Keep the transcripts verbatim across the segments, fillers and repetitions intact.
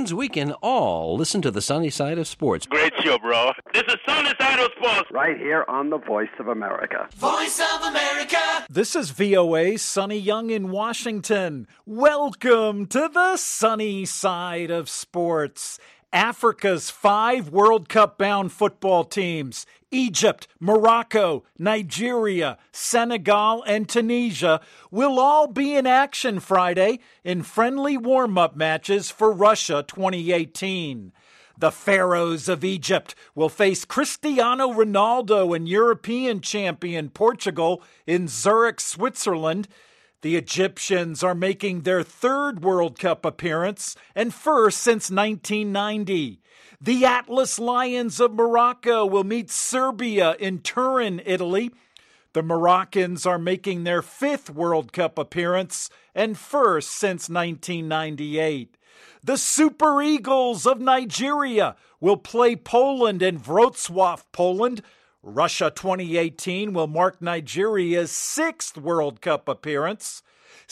means we can all listen to the sunny side of sports. Great show, bro. This is Sunny Side of Sports. Right here on the Voice of America. Voice of America. This is V O A's Sonny Young in Washington. Welcome to the sunny side of sports. Africa's five World Cup-bound football teams, Egypt, Morocco, Nigeria, Senegal, and Tunisia, will all be in action Friday in friendly warm-up matches for Russia twenty eighteen. The Pharaohs of Egypt will face Cristiano Ronaldo and European champion Portugal in Zurich, Switzerland. The Egyptians are making their third World Cup appearance and first since nineteen ninety. The Atlas Lions of Morocco will meet Serbia in Turin, Italy. The Moroccans are making their fifth World Cup appearance and first since nineteen ninety-eight. The Super Eagles of Nigeria will play Poland in Wrocław, Poland. Russia twenty eighteen will mark Nigeria's sixth World Cup appearance.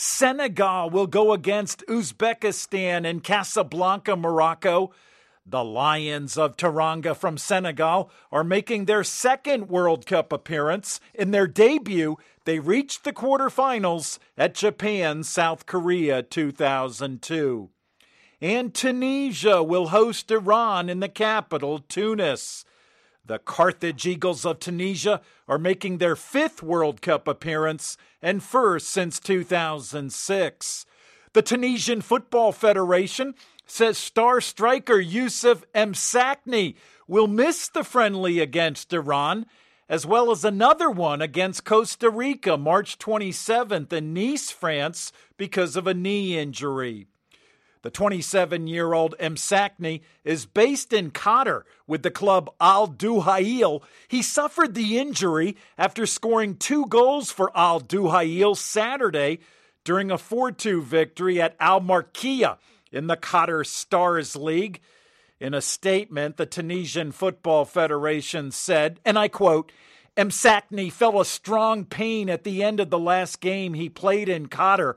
Senegal will go against Uzbekistan in Casablanca, Morocco. The Lions of Teranga from Senegal are making their second World Cup appearance. In their debut, they reached the quarterfinals at Japan, South Korea two thousand two. And Tunisia will host Iran in the capital, Tunis. The Carthage Eagles of Tunisia are making their fifth World Cup appearance and first since two thousand six. The Tunisian Football Federation says star striker Youssef Msakni will miss the friendly against Iran, as well as another one against Costa Rica March twenty-seventh in Nice, France, because of a knee injury. The twenty-seven-year-old Msakni is based in Qatar with the club Al Duhail. He suffered the injury after scoring two goals for Al Duhail Saturday during a four two victory at Al Marqiya in the Qatar Stars League. In a statement, the Tunisian Football Federation said, and I quote, Msakni felt a strong pain at the end of the last game he played in Qatar.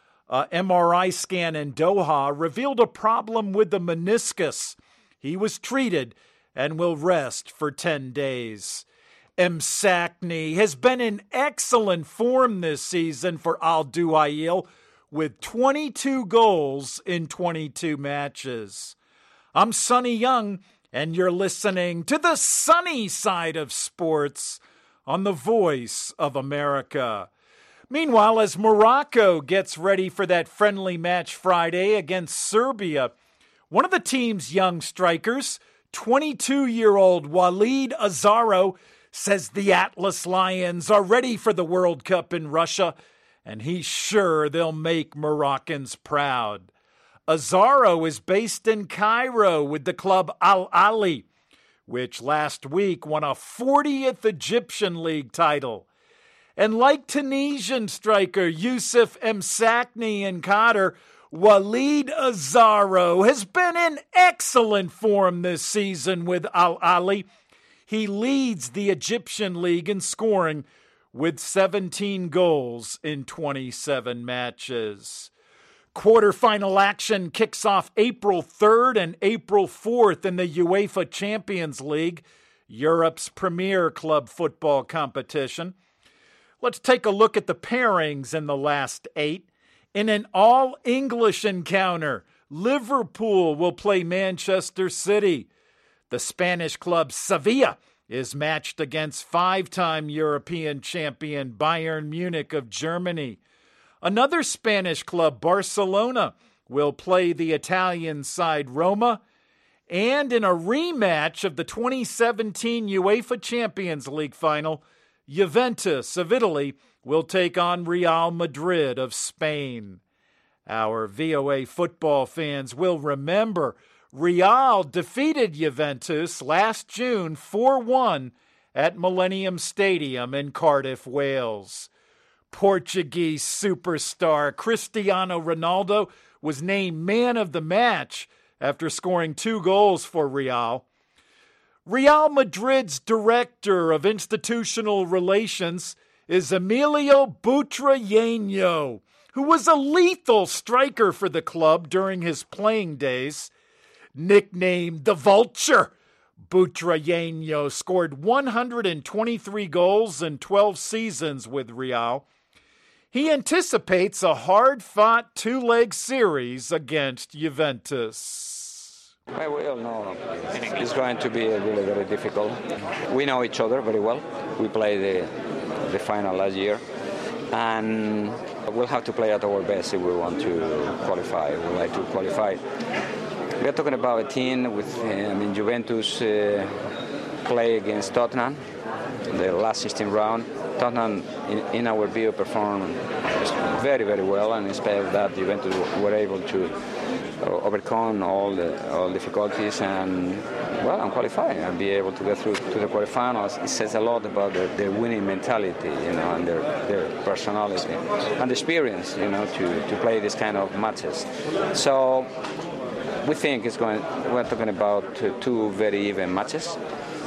A M R I scan in Doha revealed a problem with the meniscus. He was treated and will rest for ten days. Msakni has been in excellent form this season for Al Duhail with twenty-two goals in twenty-two matches. I'm Sonny Young, and you're listening to the sunny side of sports on the Voice of America. Meanwhile, as Morocco gets ready for that friendly match Friday against Serbia, one of the team's young strikers, twenty-two-year-old Walid Azaro, says the Atlas Lions are ready for the World Cup in Russia, and he's sure they'll make Moroccans proud. Azaro is based in Cairo with the club Al Ahly, which last week won a fortieth Egyptian League title. And like Tunisian striker Youssef Msakni in Qatar, Walid Azaro has been in excellent form this season with Al Ahly. He leads the Egyptian League in scoring with seventeen goals in twenty-seven matches. Quarterfinal action kicks off April third and April fourth in the UEFA Champions League, Europe's premier club football competition. Let's take a look at the pairings in the last eight. In an all-English encounter, Liverpool will play Manchester City. The Spanish club Sevilla is matched against five-time European champion Bayern Munich of Germany. Another Spanish club, Barcelona, will play the Italian side Roma. And in a rematch of the twenty seventeen UEFA Champions League final, Juventus of Italy will take on Real Madrid of Spain. Our V O A football fans will remember Real defeated Juventus last June four one at Millennium Stadium in Cardiff, Wales. Portuguese superstar Cristiano Ronaldo was named man of the match after scoring two goals for Real. Real Madrid's director of institutional relations is Emilio Butragueño, who was a lethal striker for the club during his playing days. Nicknamed the Vulture, Butragueño scored one hundred twenty-three goals in twelve seasons with Real. He anticipates a hard-fought two-leg series against Juventus. Well, we all know it's going to be really very difficult. We know each other very well. We played the, the final last year. And we'll have to play at our best if we want to qualify. We would like to qualify. We are talking about a team with, I mean, Juventus uh, play against Tottenham, the last sixteen round. Tottenham, in, in our view, performed very, very well, and in spite of that, Juventus were able to overcome all the all difficulties and, well, and qualify and be able to get through to the quarterfinals. It says a lot about their, their winning mentality, you know, and their, their personality and experience, you know, to, to play this kind of matches. So we think it's going. We're talking about two very even matches,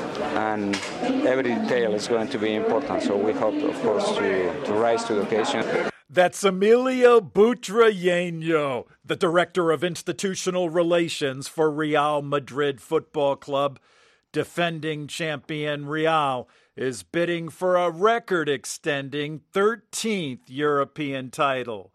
and every detail is going to be important. So we hope, of course, to, to rise to the occasion. That's Emilio Butragueño, the Director of Institutional Relations for Real Madrid Football Club. Defending champion Real is bidding for a record-extending thirteenth European title.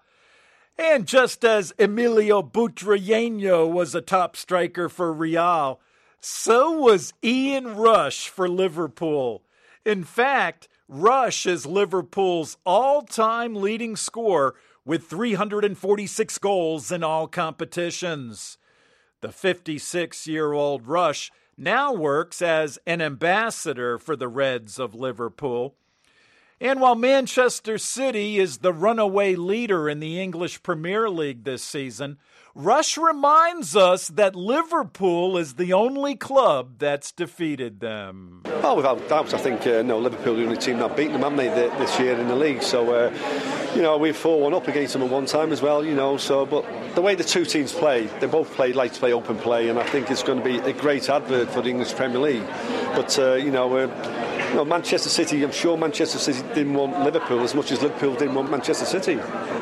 And just as Emilio Butragueño was a top striker for Real, so was Ian Rush for Liverpool. In fact, Rush is Liverpool's all-time leading scorer with three hundred forty-six goals in all competitions. The fifty-six-year-old Rush now works as an ambassador for the Reds of Liverpool. And while Manchester City is the runaway leader in the English Premier League this season, Rush reminds us that Liverpool is the only club that's defeated them. Oh, without doubt, I think uh, no, Liverpool are the only team that beat them, haven't they, this year in the league? So, uh, you know, we've four one up against them at one time as well, you know. So, but the way the two teams play, they both play like to play open play, and I think it's going to be a great advert for the English Premier League. But uh, you know. Uh, No, Manchester City, I'm sure Manchester City didn't want Liverpool as much as Liverpool didn't want Manchester City.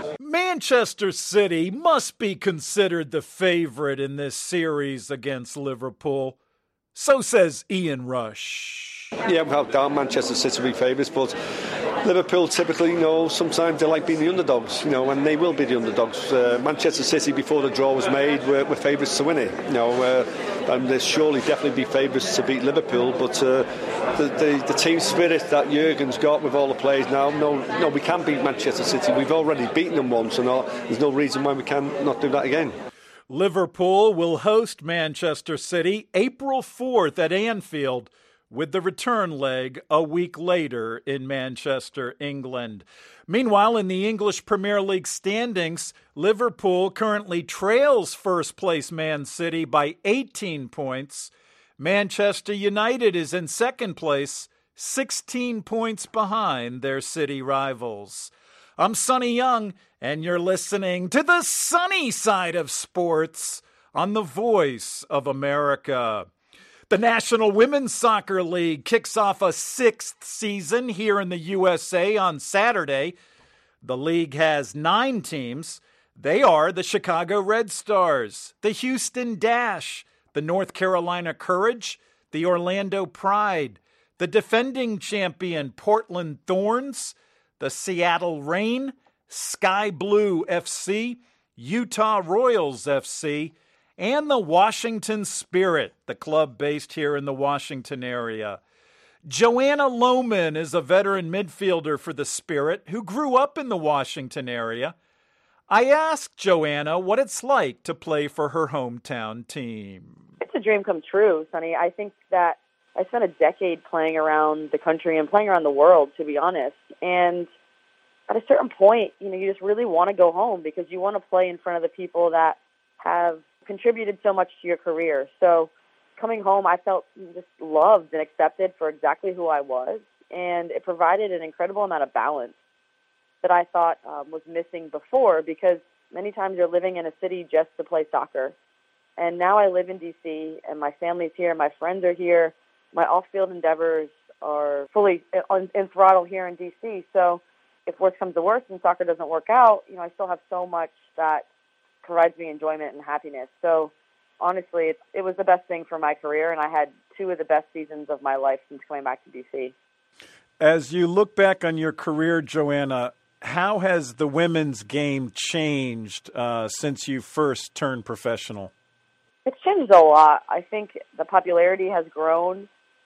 Manchester City must be considered the favorite in this series against Liverpool. So says Ian Rush. Yeah, without doubt, Manchester City will be favourites, but Liverpool typically, you know, sometimes they like being the underdogs, you know, and they will be the underdogs. Uh, Manchester City, before the draw was made, were, were favourites to win it, you know, uh, and they'll surely definitely be favourites to beat Liverpool, but uh, the, the, the team spirit that Jurgen's got with all the players now, no, no, we can beat Manchester City. We've already beaten them once, and all, there's no reason why we can not do that again. Liverpool will host Manchester City April fourth at Anfield, with the return leg a week later in Manchester, England. Meanwhile, in the English Premier League standings, Liverpool currently trails first-place Man City by eighteen points. Manchester United is in second place, sixteen points behind their city rivals. I'm Sonny Young, and you're listening to the sunny side of sports on the Voice of America. The National Women's Soccer League kicks off a sixth season here in the U S A on Saturday. The league has nine teams. They are the Chicago Red Stars, the Houston Dash, the North Carolina Courage, the Orlando Pride, the defending champion Portland Thorns, the Seattle Reign, Sky Blue F C, Utah Royals F C, and the Washington Spirit, the club based here in the Washington area. Joanna Lohman is a veteran midfielder for the Spirit who grew up in the Washington area. I asked Joanna what it's like to play for her hometown team. It's a dream come true, Sonny. I think that I spent a decade playing around the country and playing around the world, to be honest. And at a certain point, you know, you just really want to go home because you want to play in front of the people that have contributed so much to your career. So coming home, I felt just loved and accepted for exactly who I was, and it provided an incredible amount of balance that I thought um, was missing before, because many times you're living in a city just to play soccer. And now I live in D C, and my family's here, my friends are here, my off-field endeavors are fully in, in throttle here in D C. So if worse comes to worse and soccer doesn't work out, you know, I still have so much that provides me enjoyment and happiness. So honestly, it, it was the best thing for my career, and I had two of the best seasons of my life since coming back to D C. As you look back on your career, Joanna, how has the women's game changed uh, since you first turned professional? It's changed a lot. I think the popularity has grown,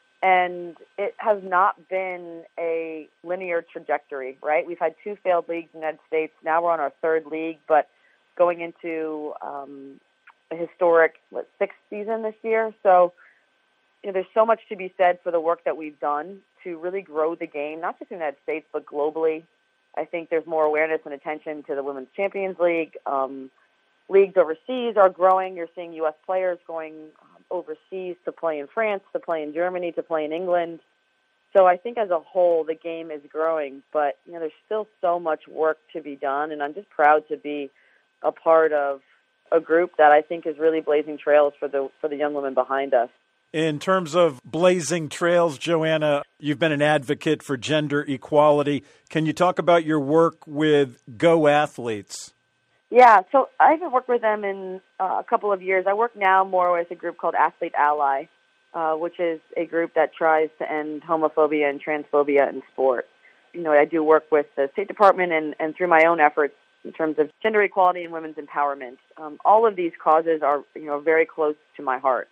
and it has not been a linear trajectory, right? We've had two failed leagues in the United States. Now we're on our third league, but going into um, a historic what, sixth season this year. So you know, there's so much to be said for the work that we've done to really grow the game, not just in the United States, but globally. I think there's more awareness and attention to the Women's Champions League. Um, leagues overseas are growing. You're seeing U S players going um, overseas to play in France, to play in Germany, to play in England. So I think as a whole, the game is growing, but you know, there's still so much work to be done, and I'm just proud to be a part of a group that I think is really blazing trails for the for the young women behind us. In terms of blazing trails, Joanna, you've been an advocate for gender equality. Can you talk about your work with Go Athletes? Yeah, so I haven't worked with them in uh, a couple of years. I work now more with a group called Athlete Ally, uh, which is a group that tries to end homophobia and transphobia in sport. You know, I do work with the State Department and, and through my own efforts in terms of gender equality and women's empowerment. Um, all of these causes are, you know, very close to my heart.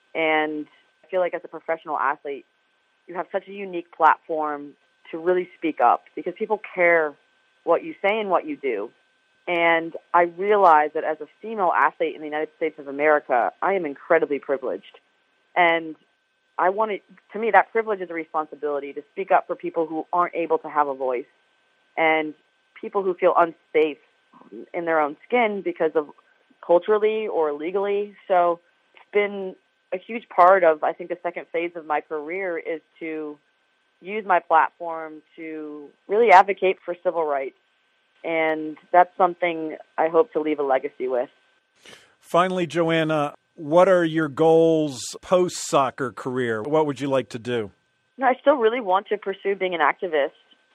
And I feel like as a professional athlete, you have such a unique platform to really speak up because people care what you say and what you do. And I realize that as a female athlete in the United States of America, I am incredibly privileged. And I want to, to me, that privilege is a responsibility to speak up for people who aren't able to have a voice and people who feel unsafe in their own skin because of culturally or legally. So it's been a huge part of, I think, the second phase of my career is to use my platform to really advocate for civil rights. And that's something I hope to leave a legacy with. Finally, Joanna, what are your goals post-soccer career? What would you like to do? No, I still really want to pursue being an activist.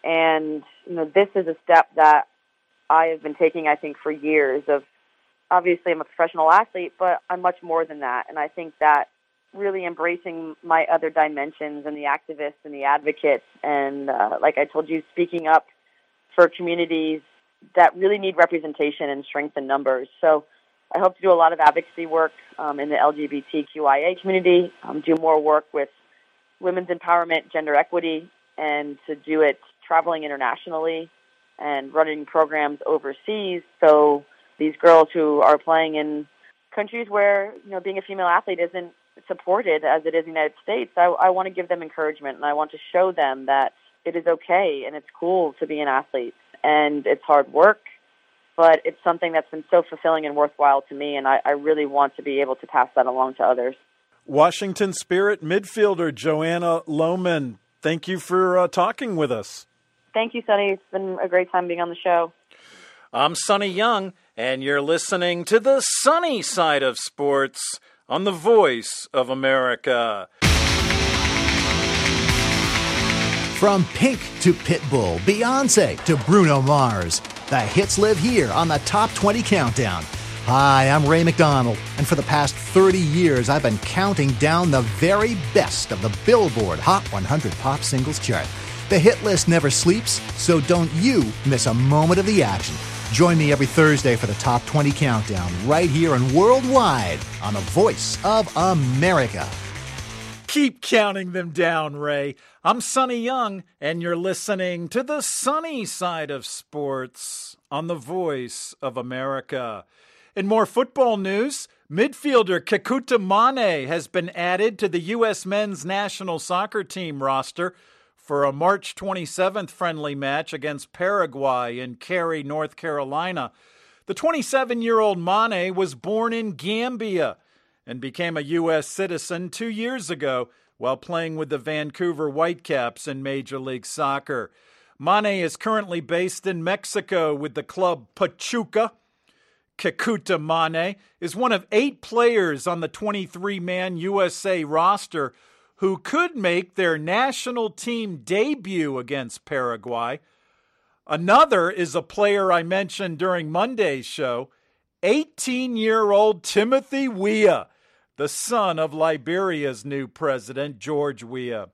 And you know, this is a step that I have been taking, I think, for years of, obviously I'm a professional athlete, but I'm much more than that. And I think that really embracing my other dimensions and the activists and the advocates and, uh, like I told you, speaking up for communities that really need representation and strength in numbers. So I hope to do a lot of advocacy work um, in the L G B T Q I A community, um, do more work with women's empowerment, gender equity, and to do it traveling internationally and running programs overseas. So these girls who are playing in countries where, you know, being a female athlete isn't supported as it is in the United States, I, I want to give them encouragement, and I want to show them that it is okay and it's cool to be an athlete. And it's hard work, but it's something that's been so fulfilling and worthwhile to me, and I, I really want to be able to pass that along to others. Washington Spirit midfielder Joanna Lohman, thank you for uh, talking with us. Thank you, Sonny. It's been a great time being on the show. I'm Sonny Young, and you're listening to the sunny side of sports on the Voice of America. From Pink to Pitbull, Beyonce to Bruno Mars, the hits live here on the Top twenty Countdown. Hi, I'm Ray McDonald, and for the past thirty years, I've been counting down the very best of the Billboard Hot one hundred Pop Singles chart. The hit list never sleeps, so don't you miss a moment of the action. Join me every Thursday for the Top twenty Countdown, right here and worldwide on the Voice of America. Keep counting them down, Ray. I'm Sonny Young, and you're listening to the sunny side of sports on the Voice of America. In more football news, midfielder Kekuta Manneh has been added to the U S men's national soccer team roster for a March twenty-seventh friendly match against Paraguay in Cary, North Carolina. The twenty-seven-year-old Manneh was born in Gambia and became a U S citizen two years ago while playing with the Vancouver Whitecaps in Major League Soccer. Manneh is currently based in Mexico with the club Pachuca. Kekuta Manneh is one of eight players on the twenty-three man U S A roster who could make their national team debut against Paraguay. Another is a player I mentioned during Monday's show, eighteen-year-old Timothy Weah. the son of Liberia's new president, George Weah.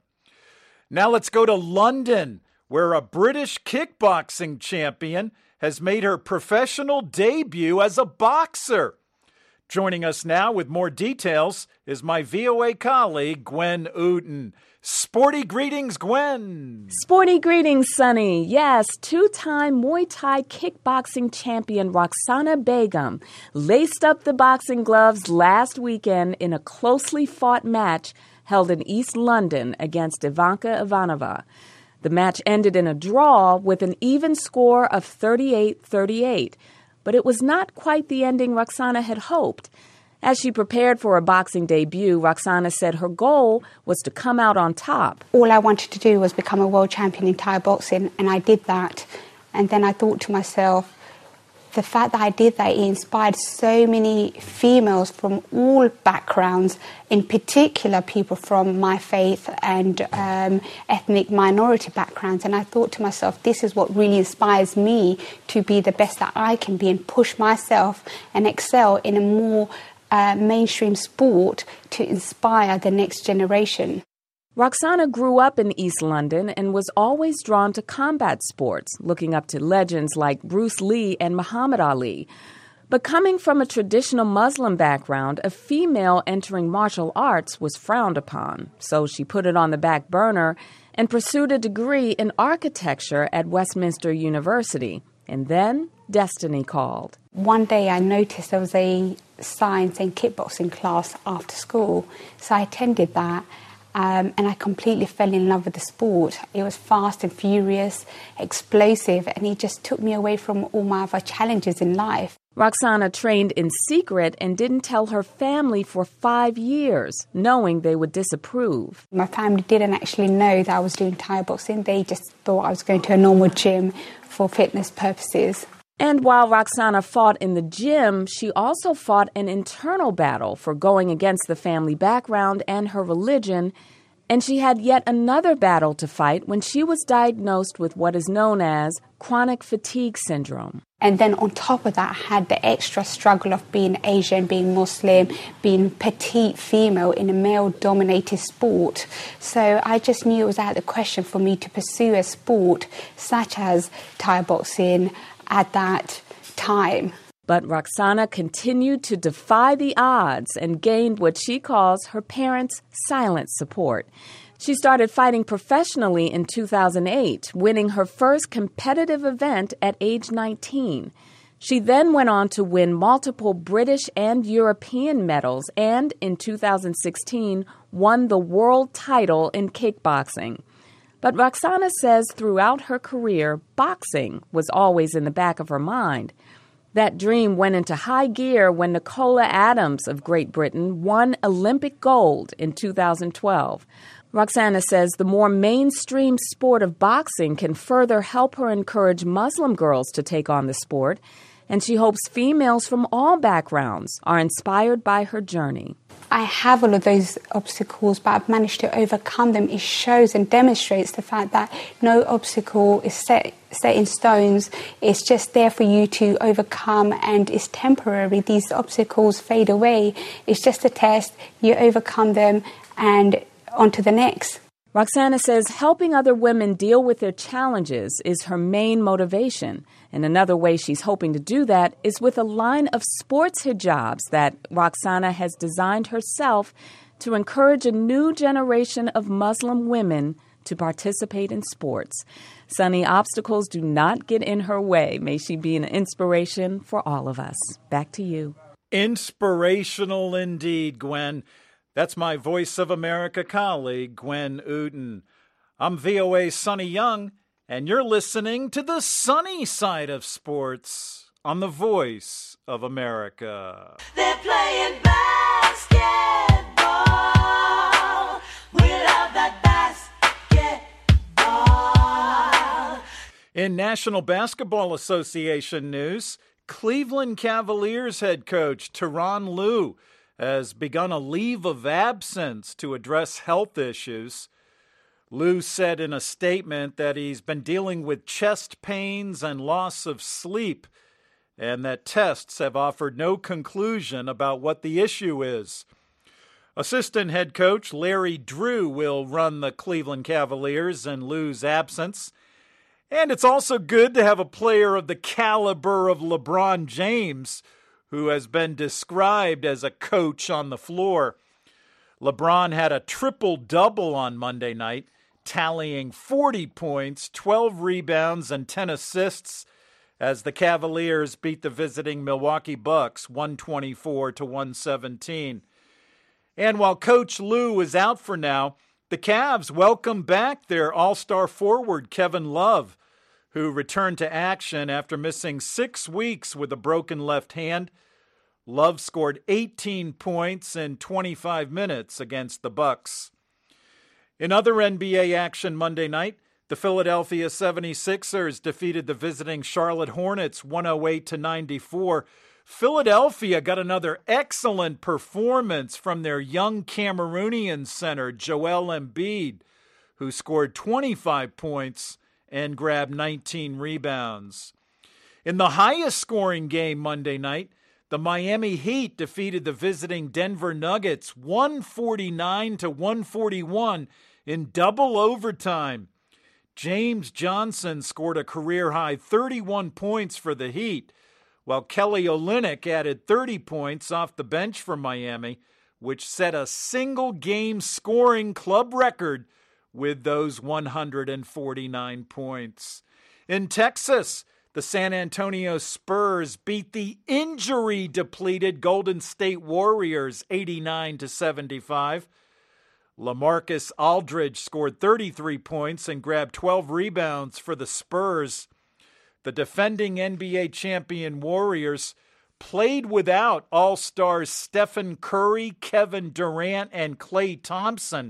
Now let's go to London, where a British kickboxing champion has made her professional debut as a boxer. Joining us now with more details is my V O A colleague, Gwen Uten. Sporty greetings, Gwen. Sporty greetings, Sonny. Yes, two-time Muay Thai kickboxing champion Roxana Begum laced up the boxing gloves last weekend in a closely fought match held in East London against Ivanka Ivanova. The match ended in a draw with an even score of thirty-eight thirty-eight, but it was not quite the ending Roxana had hoped. As she prepared for a boxing debut, Roxana said her goal was to come out on top. All I wanted to do was become a world champion in Thai boxing, and I did that. And then I thought to myself, the fact that I did that, it inspired so many females from all backgrounds, in particular people from my faith and um, ethnic minority backgrounds. And I thought to myself, this is what really inspires me to be the best that I can be and push myself and excel in a more uh, mainstream sport to inspire the next generation. Roxana grew up in East London and was always drawn to combat sports, looking up to legends like Bruce Lee and Muhammad Ali. But coming from a traditional Muslim background, a female entering martial arts was frowned upon. So she put it on the back burner and pursued a degree in architecture at Westminster University. And then destiny called. One day I noticed there was a science and kickboxing class after school, so I attended that. Um, and I completely fell in love with the sport. It was fast and furious, explosive, and it just took me away from all my other challenges in life. Roxana trained in secret and didn't tell her family for five years, knowing they would disapprove. My family didn't actually know that I was doing Thai boxing. They just thought I was going to a normal gym for fitness purposes. And while Roxana fought in the gym, she also fought an internal battle for going against the family background and her religion. And she had yet another battle to fight when she was diagnosed with what is known as chronic fatigue syndrome. And then on top of that, I had the extra struggle of being Asian, being Muslim, being petite female in a male-dominated sport. So I just knew it was out of the question for me to pursue a sport such as Thai boxing at that time. But Roxana continued to defy the odds and gained what she calls her parents' silent support. She started fighting professionally in two thousand eight, winning her first competitive event at age nineteen. She then went on to win multiple British and European medals and, in two thousand sixteen, won the world title in kickboxing. But Roxana says throughout her career, boxing was always in the back of her mind. That dream went into high gear when Nicola Adams of Great Britain won Olympic gold in two thousand twelve. Roxana says the more mainstream sport of boxing can further help her encourage Muslim girls to take on the sport, and she hopes females from all backgrounds are inspired by her journey. I have all of those obstacles, but I've managed to overcome them. It shows and demonstrates the fact that no obstacle is set, set in stones. It's just there for you to overcome, and it's temporary. These obstacles fade away. It's just a test. You overcome them and on to the next. Roxana says helping other women deal with their challenges is her main motivation. And another way she's hoping to do that is with a line of sports hijabs that Roxana has designed herself to encourage a new generation of Muslim women to participate in sports. Sunny, obstacles do not get in her way. May she be an inspiration for all of us. Back to you. Inspirational indeed, Gwen. That's my Voice of America colleague, Gwen Uten. I'm V O A's Sonny Young, and you're listening to the sunny side of sports on the Voice of America. They're playing basketball. We love that basketball. In National Basketball Association news, Cleveland Cavaliers head coach Tyronn Lue has begun a leave of absence to address health issues. Lue said in a statement that he's been dealing with chest pains and loss of sleep, and that tests have offered no conclusion about what the issue is. Assistant head coach Larry Drew will run the Cleveland Cavaliers in Lou's absence. And it's also good to have a player of the caliber of LeBron James, who has been described as a coach on the floor. LeBron had a triple-double on Monday night, tallying forty points, twelve rebounds, and ten assists as the Cavaliers beat the visiting Milwaukee Bucks one twenty-four to one seventeen. And while Coach Lou is out for now, the Cavs welcome back their all-star forward Kevin Love, who returned to action after missing six weeks with a broken left hand. Love scored eighteen points in twenty-five minutes against the Bucks. In other N B A action Monday night, the Philadelphia seventy-sixers defeated the visiting Charlotte Hornets one oh eight to ninety-four. Philadelphia got another excellent performance from their young Cameroonian center, Joel Embiid, who scored twenty-five points and grabbed nineteen rebounds. In the highest scoring game Monday night, the Miami Heat defeated the visiting Denver Nuggets one forty-nine to one forty-one in double overtime. James Johnson scored a career-high thirty-one points for the Heat, while Kelly Olynyk added thirty points off the bench for Miami, which set a single-game scoring club record with those one hundred forty-nine points. In Texas, the San Antonio Spurs beat the injury-depleted Golden State Warriors eighty-nine to seventy-five. LaMarcus Aldridge scored thirty-three points and grabbed twelve rebounds for the Spurs. The defending N B A champion Warriors played without All-Stars Stephen Curry, Kevin Durant, and Klay Thompson.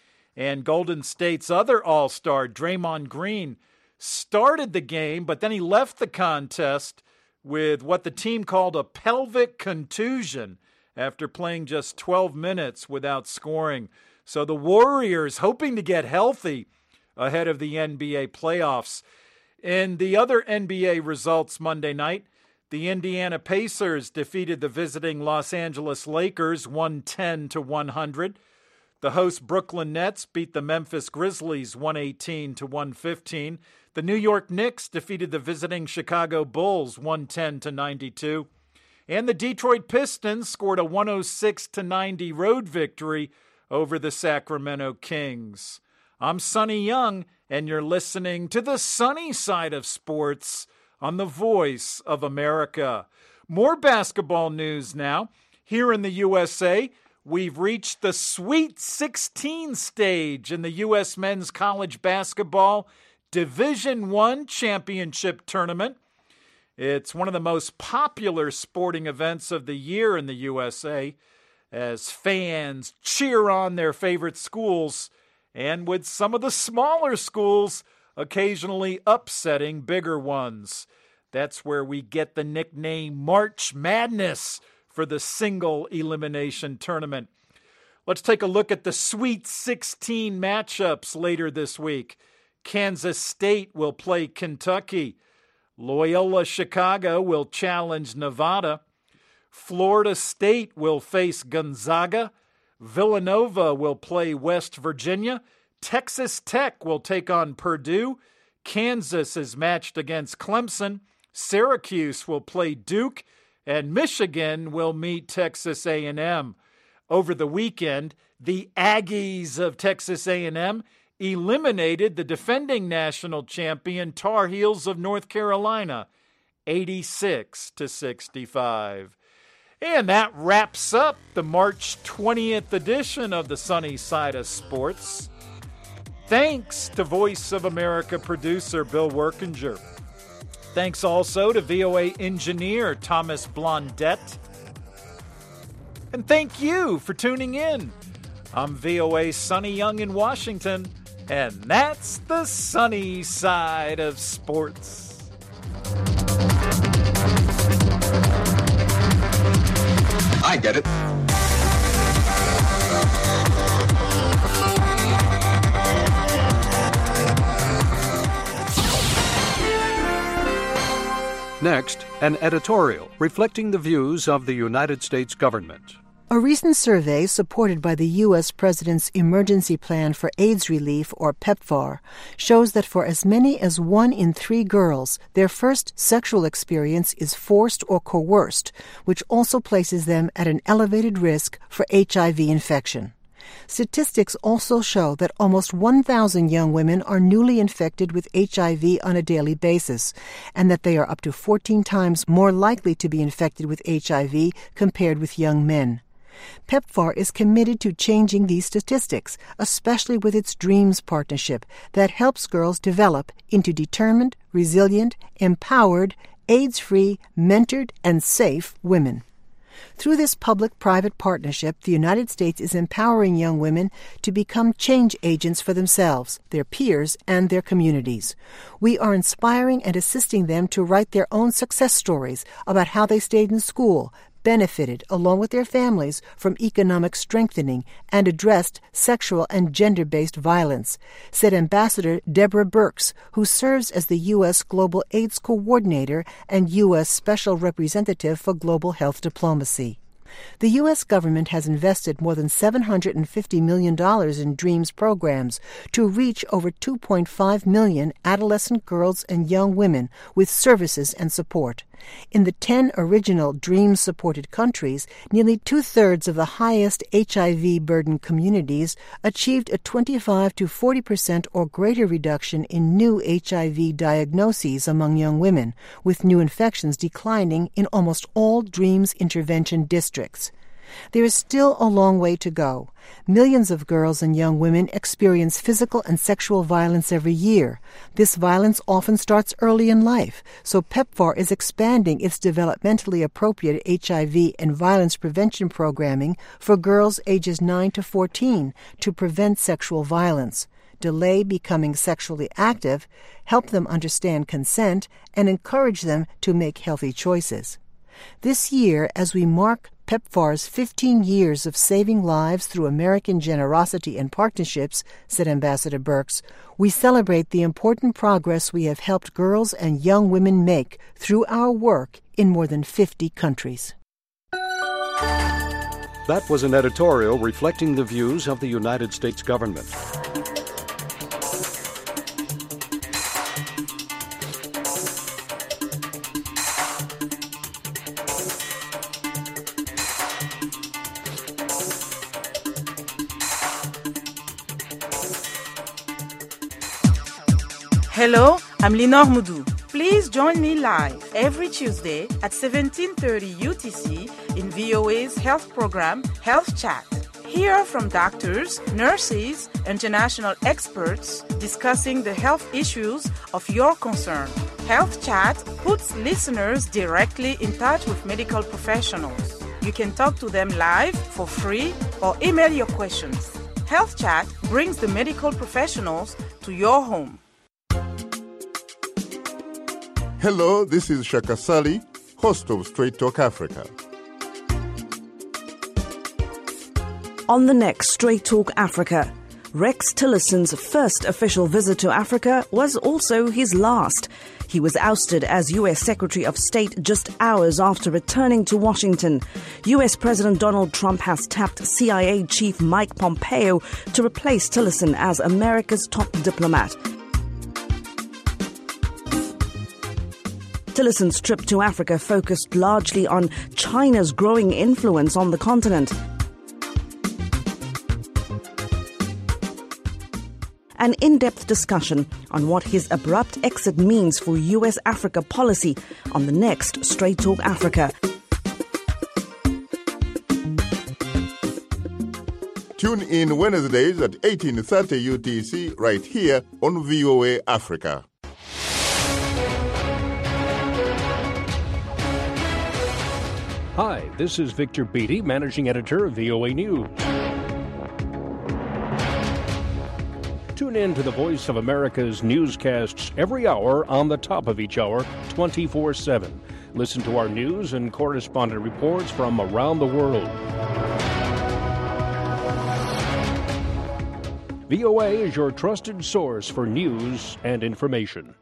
And Golden State's other All-Star, Draymond Green, started the game, but then he left the contest with what the team called a pelvic contusion after playing just twelve minutes without scoring. So the Warriors hoping to get healthy ahead of the N B A playoffs. In the other N B A results Monday night, the Indiana Pacers defeated the visiting Los Angeles Lakers one ten to one hundred. The host Brooklyn Nets beat the Memphis Grizzlies one eighteen to one fifteen. The New York Knicks defeated the visiting Chicago Bulls one ten to ninety-two. And the Detroit Pistons scored a one oh six to ninety road victory over the Sacramento Kings. I'm Sonny Young, and you're listening to the sunny side of sports on the Voice of America. More basketball news now. Here in the U S A, we've reached the Sweet sixteen stage in the U S Men's College Basketball Division I Championship Tournament. It's one of the most popular sporting events of the year in the U S A, as fans cheer on their favorite schools, and with some of the smaller schools occasionally upsetting bigger ones. That's where we get the nickname March Madness for the single elimination tournament. Let's take a look at the Sweet sixteen matchups later this week. Kansas State will play Kentucky. Loyola Chicago will challenge Nevada. Florida State will face Gonzaga. Villanova will play West Virginia. Texas Tech will take on Purdue. Kansas is matched against Clemson. Syracuse will play Duke. And Michigan will meet Texas A and M. Over the weekend, the Aggies of Texas A and M eliminated the defending national champion Tar Heels of North Carolina, eighty-six to sixty-five. And that wraps up the March twentieth edition of the Sunny Side of Sports. Thanks to Voice of America producer Bill Workinger. Thanks also to V O A engineer Thomas Blondette. And thank you for tuning in. I'm V O A's Sonny Young in Washington, and that's the Sunny Side of Sports. I get it. Next, an editorial reflecting the views of the United States government. A recent survey supported by the U S President's Emergency Plan for AIDS Relief, or PEPFAR, shows that for as many as one in three girls, their first sexual experience is forced or coerced, which also places them at an elevated risk for H I V infection. Statistics also show that almost one thousand young women are newly infected with H I V on a daily basis, and that they are up to fourteen times more likely to be infected with H I V compared with young men. PEPFAR is committed to changing these statistics, especially with its DREAMS partnership that helps girls develop into determined, resilient, empowered, AIDS-free, mentored, and safe women. Through this public-private partnership, the United States is empowering young women to become change agents for themselves, their peers, and their communities. We are inspiring and assisting them to write their own success stories about how they stayed in school, benefited, along with their families, from economic strengthening and addressed sexual and gender-based violence, said Ambassador Deborah Birx, who serves as the U S Global AIDS Coordinator and U S Special Representative for Global Health Diplomacy. The U S government has invested more than seven hundred fifty million dollars in DREAMS programs to reach over two point five million adolescent girls and young women with services and support. In the ten original DREAMS-supported countries, nearly two-thirds of the highest H I V-burdened communities achieved a twenty-five to forty percent or greater reduction in new H I V diagnoses among young women, with new infections declining in almost all DREAMS intervention districts. There is still a long way to go. Millions of girls and young women experience physical and sexual violence every year. This violence often starts early in life, so PEPFAR is expanding its developmentally appropriate H I V and violence prevention programming for girls ages nine to fourteen to prevent sexual violence, delay becoming sexually active, help them understand consent, and encourage them to make healthy choices. This year, as we mark PEPFAR's fifteen years of saving lives through American generosity and partnerships, said Ambassador Birx, we celebrate the important progress we have helped girls and young women make through our work in more than fifty countries. That was an editorial reflecting the views of the United States government. Hello, I'm Lenore Moudou. Please join me live every Tuesday at seventeen thirty U T C in V O A's health program, Health Chat. Hear from doctors, nurses, international experts discussing the health issues of your concern. Health Chat puts listeners directly in touch with medical professionals. You can talk to them live for free or email your questions. Health Chat brings the medical professionals to your home. Hello, this is Shaka Sali, host of Straight Talk Africa. On the next Straight Talk Africa, Rex Tillerson's first official visit to Africa was also his last. He was ousted as U S Secretary of State just hours after returning to Washington. U S President Donald Trump has tapped C I A Chief Mike Pompeo to replace Tillerson as America's top diplomat. Tillerson's trip to Africa focused largely on China's growing influence on the continent. An in-depth discussion on what his abrupt exit means for U S Africa policy on the next Straight Talk Africa. Tune in Wednesdays at eighteen thirty U T C right here on V O A Africa. Hi, this is Victor Beattie, Managing Editor of V O A News. Tune in to the Voice of America's newscasts every hour on the top of each hour, twenty-four seven. Listen to our news and correspondent reports from around the world. V O A is your trusted source for news and information.